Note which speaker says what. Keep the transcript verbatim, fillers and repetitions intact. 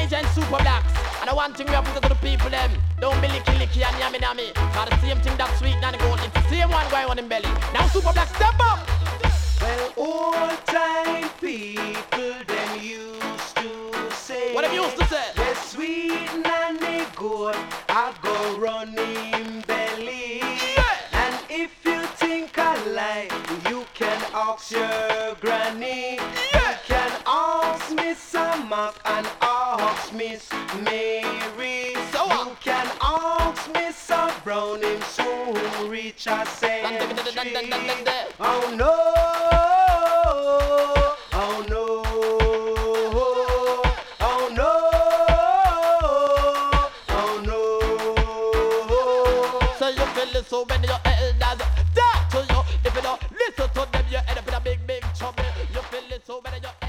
Speaker 1: agent super blacks. And the one thing we have to do to the people them, don't be licky licky and yummy yummy. Cause the same thing that sweet and gold, it's the same one going on in belly. Now super blacks step up.
Speaker 2: Well, old time people them used to say,
Speaker 1: what them used to say?
Speaker 2: the sweet and the good I go running belly.
Speaker 1: Yeah.
Speaker 2: And if you think I lie, you can ask your granny.
Speaker 1: Yeah.
Speaker 2: You can ask Miss Mac and ask Miss Mary.
Speaker 1: So
Speaker 2: you
Speaker 1: what?
Speaker 2: can ask Miss Brown in so rich a century. Oh no, oh no, oh no, oh no.
Speaker 1: So you feel it so when your elders talk to you. If you don't listen to them, you end up in a big, big trouble. You feel it so when your